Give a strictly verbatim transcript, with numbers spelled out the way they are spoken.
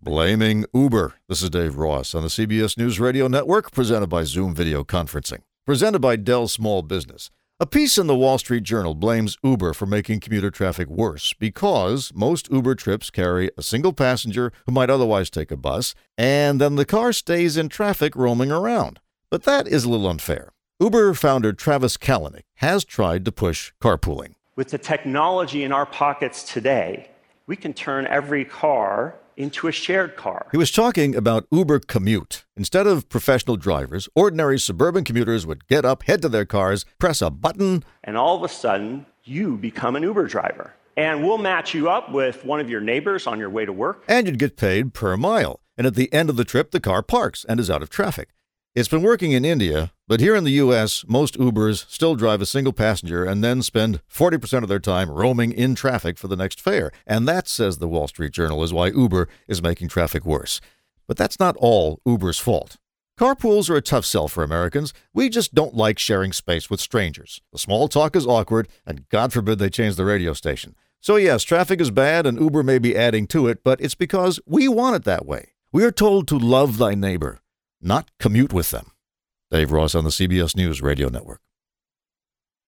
Blaming Uber. This is Dave Ross on the C B S News Radio Network, presented by Zoom Video Conferencing. Presented by Dell Small Business. A piece in the Wall Street Journal blames Uber for making commuter traffic worse because most Uber trips carry a single passenger who might otherwise take a bus, and then the car stays in traffic roaming around. But that is a little unfair. Uber founder Travis Kalanick has tried to push carpooling. With the technology in our pockets today, we can turn every car into a shared car. He was talking about Uber Commute. Instead of professional drivers, ordinary suburban commuters would get up, head to their cars, press a button, and all of a sudden, you become an Uber driver. And we'll match you up with one of your neighbors on your way to work. And you'd get paid per mile. And at the end of the trip, the car parks and is out of traffic. It's been working in India, but here in the U S, most Ubers still drive a single passenger and then spend forty percent of their time roaming in traffic for the next fare. And that, says the Wall Street Journal, is why Uber is making traffic worse. But that's not all Uber's fault. Carpools are a tough sell for Americans. We just don't like sharing space with strangers. The small talk is awkward, and God forbid they change the radio station. So yes, traffic is bad and Uber may be adding to it, but it's because we want it that way. We are told to love thy neighbor, not commute with them. Dave Ross on the C B S News Radio Network.